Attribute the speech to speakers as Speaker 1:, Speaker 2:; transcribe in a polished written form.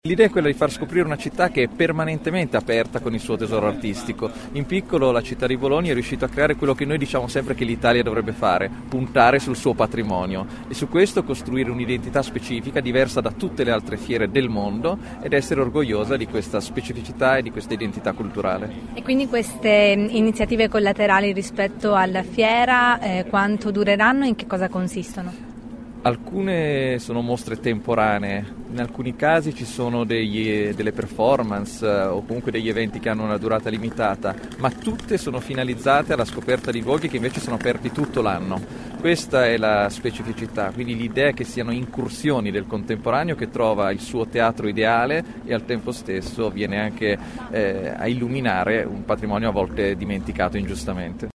Speaker 1: L'idea è quella di far scoprire una città che è permanentemente aperta con il suo tesoro artistico. In piccolo la città di Bologna è riuscita a creare quello che noi diciamo sempre che l'Italia dovrebbe fare, puntare sul suo patrimonio e su questo costruire un'identità specifica diversa da tutte le altre fiere del mondo ed essere orgogliosa di questa specificità e di questa identità culturale.
Speaker 2: E quindi queste iniziative collaterali rispetto alla fiera, quanto dureranno e in che cosa consistono?
Speaker 1: Alcune sono mostre temporanee, in alcuni casi ci sono delle performance o comunque degli eventi che hanno una durata limitata, ma tutte sono finalizzate alla scoperta di luoghi che invece sono aperti tutto l'anno. Questa è la specificità, quindi l'idea è che siano incursioni del contemporaneo che trova il suo teatro ideale e al tempo stesso viene anche a illuminare un patrimonio a volte dimenticato ingiustamente.